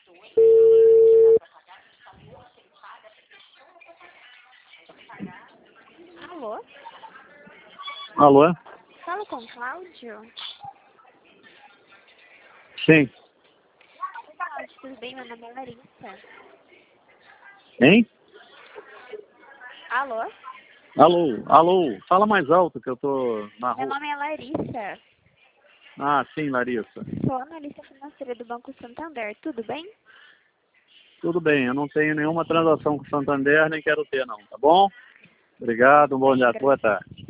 Alô? Alô? Fala com o Cláudio? Sim. Cláudio, tudo bem? Meu nome é Larissa. Hein? Alô? Alô? Fala mais alto que eu tô na Meu rua. nome é Larissa. Ah, sim, Larissa. Sou analista financeira do Banco Santander. Tudo bem? Tudo bem, eu não tenho nenhuma transação com o Santander, nem quero ter não, tá bom? Obrigado, um bom dia, boa tarde.